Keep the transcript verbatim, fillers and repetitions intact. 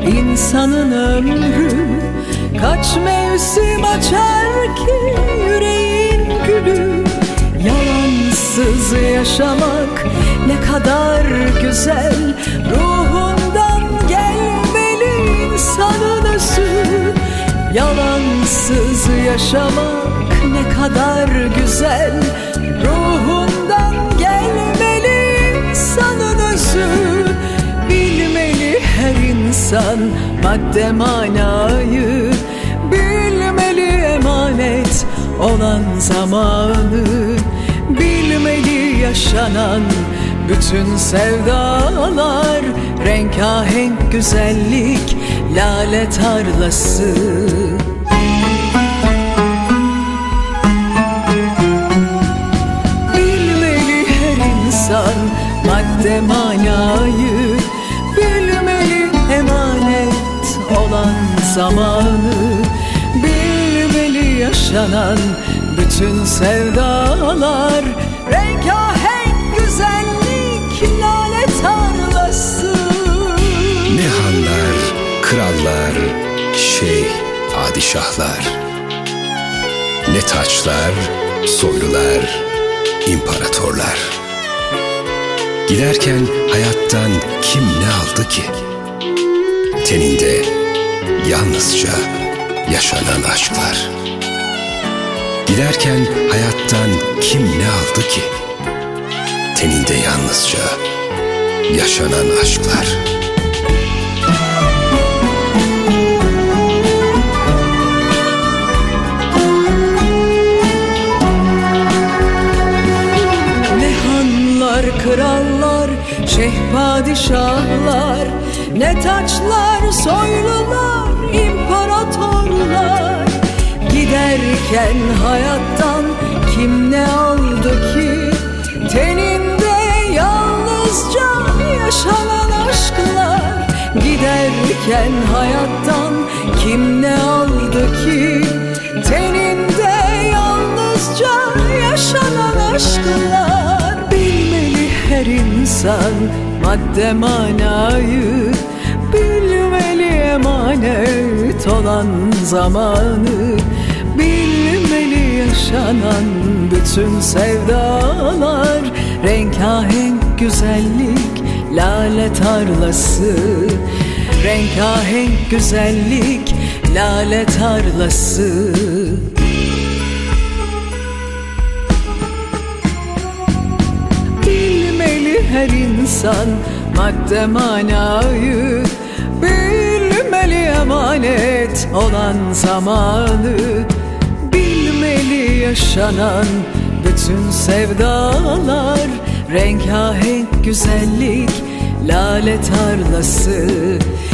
İnsanın ömrü kaç mevsim açar ki yüreğin gülü. Yalansız yaşamak ne kadar güzel, ruhundan gelmeli insanın özü. Yalansız yaşamak ne kadar güzel, ruhundan gelmeli insanın özü. Bilmeli her insan madde manayı, bilmeli emanet olan zamanı, bilmeli yaşanan bütün sevdalar, rengahenk güzellik lale tarlası. Bilmeli her insan madde manayı, bilmeli emanet olan zamanı, bilmeli yaşanan bütün sevdalar, rengahenk güzellik lale tarlası. Ne hanlar, krallar, şeyh, padişahlar, ne taçlar, soylular, imparatorlar. Giderken hayattan kim ne aldı ki? Teninde yalnızca yaşanan aşklar. Giderken hayattan kim ne aldı ki? Teninde yalnızca yaşanan aşklar. Ne hanlar, krallar, şeyh, padişahlar, ne taçlar, soylular, imparatorlar. Giderken hayattan kim ne aldı ki? Teninde yalnızca yaşanan aşklar. Giderken hayattan kim ne aldı ki? Teninde yalnızca yaşanan aşklar. Bilmeli her insan madde manayı, bilmeli emanet olan zamanı, bilmeli yaşanan bütün sevdalar, rengahenk güzellik lale tarlası. Rengahenk güzellik lale tarlası. Bilmeli her insan madde manayı, bilmeli emanet olan zamanı, bilmeli yaşanan bütün sevdalar, rengahenk güzellik lale tarlası.